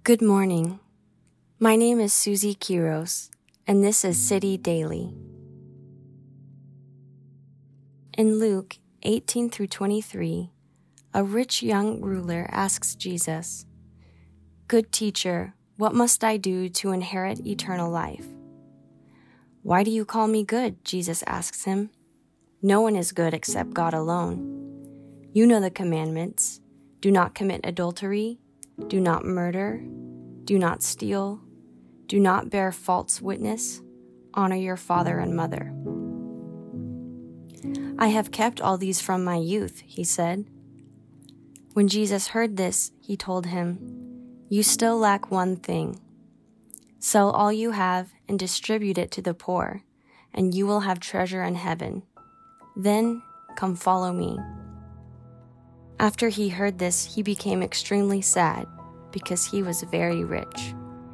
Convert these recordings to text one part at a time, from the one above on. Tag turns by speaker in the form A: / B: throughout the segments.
A: Good morning. My name is Susie Quiros, and this is City Daily. In Luke 18 through 23, a rich young ruler asks Jesus, "Good teacher, what must I do to inherit eternal life?" "Why do you call me good?" Jesus asks him. "No one is good except God alone. You know the commandments. Do not commit adultery. Do not murder. Do not steal. Do not bear false witness. Honor your father and mother." "I have kept all these from my youth," he said. When Jesus heard this, he told him, "You still lack one thing. Sell all you have and distribute it to the poor, and you will have treasure in heaven. Then come follow me." After he heard this, he became extremely sad because he was very rich.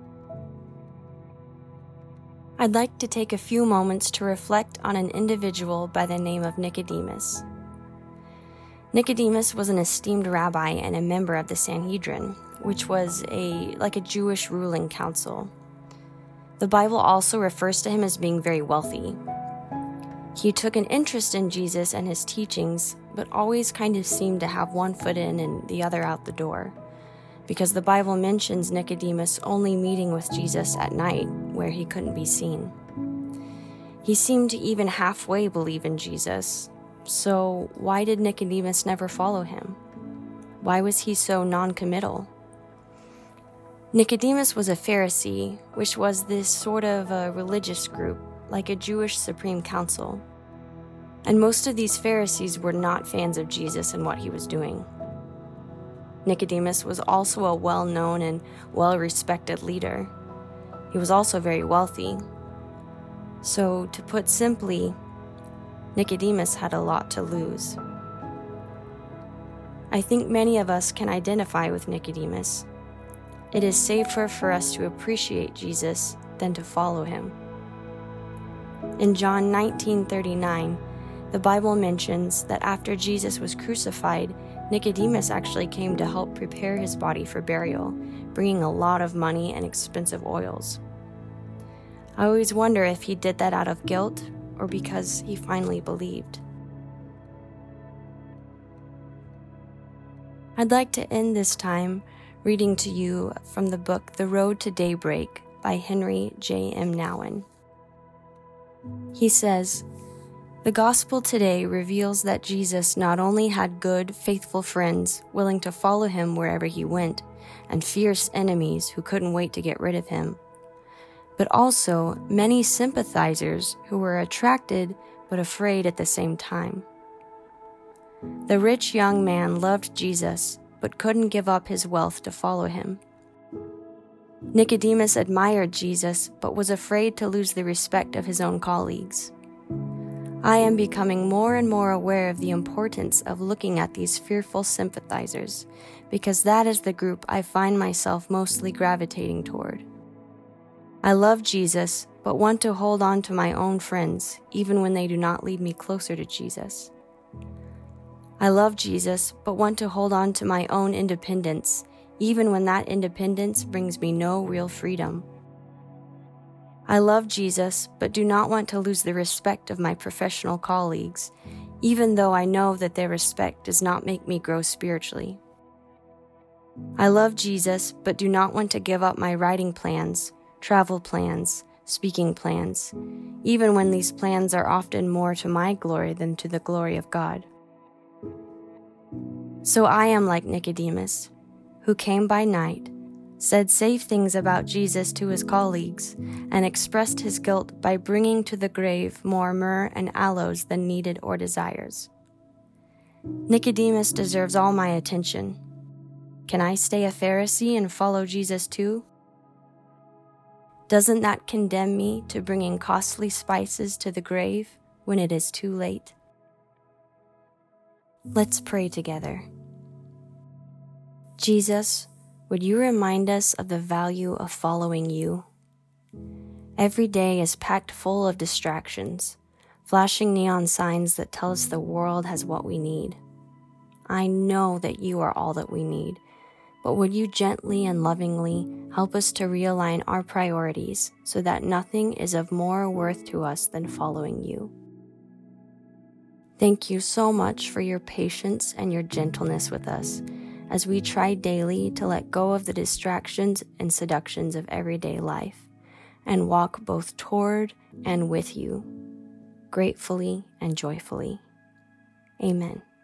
A: I'd like to take a few moments to reflect on an individual by the name of Nicodemus. Nicodemus was an esteemed rabbi and a member of the Sanhedrin, which was like a Jewish ruling council. The Bible also refers to him as being very wealthy. He took an interest in Jesus and his teachings, but always kind of seemed to have one foot in and the other out the door, because the Bible mentions Nicodemus only meeting with Jesus at night, where he couldn't be seen. He seemed to even halfway believe in Jesus, so why did Nicodemus never follow him? Why was he so non-committal? Nicodemus was a Pharisee, which was this sort of a religious group, like a Jewish Supreme Council. And most of these Pharisees were not fans of Jesus and what he was doing. Nicodemus was also a well-known and well-respected leader. He was also very wealthy. So, to put simply, Nicodemus had a lot to lose. I think many of us can identify with Nicodemus. It is safer for us to appreciate Jesus than to follow him. In John 19:39, the Bible mentions that after Jesus was crucified, Nicodemus actually came to help prepare his body for burial, bringing a lot of money and expensive oils. I always wonder if he did that out of guilt or because he finally believed. I'd like to end this time reading to you from the book The Road to Daybreak by Henry J.M. Nouwen. He says, "The gospel today reveals that Jesus not only had good, faithful friends willing to follow him wherever he went, and fierce enemies who couldn't wait to get rid of him, but also many sympathizers who were attracted but afraid at the same time. The rich young man loved Jesus but couldn't give up his wealth to follow him. Nicodemus admired Jesus but was afraid to lose the respect of his own colleagues. I am becoming more and more aware of the importance of looking at these fearful sympathizers, because that is the group I find myself mostly gravitating toward. I love Jesus, but want to hold on to my own friends, even when they do not lead me closer to Jesus. I love Jesus, but want to hold on to my own independence, even when that independence brings me no real freedom. I love Jesus, but do not want to lose the respect of my professional colleagues, even though I know that their respect does not make me grow spiritually. I love Jesus, but do not want to give up my writing plans, travel plans, speaking plans, even when these plans are often more to my glory than to the glory of God. So I am like Nicodemus, who came by night, said safe things about Jesus to his colleagues, and expressed his guilt by bringing to the grave more myrrh and aloes than needed or desires. Nicodemus deserves all my attention. Can I stay a Pharisee and follow Jesus too? Doesn't that condemn me to bringing costly spices to the grave when it is too late? Let's pray together. Jesus, would you remind us of the value of following you? Every day is packed full of distractions, flashing neon signs that tell us the world has what we need. I know that you are all that we need, but would you gently and lovingly help us to realign our priorities so that nothing is of more worth to us than following you. Thank you so much for your patience and your gentleness with us as we try daily to let go of the distractions and seductions of everyday life and walk both toward and with you, gratefully and joyfully. Amen.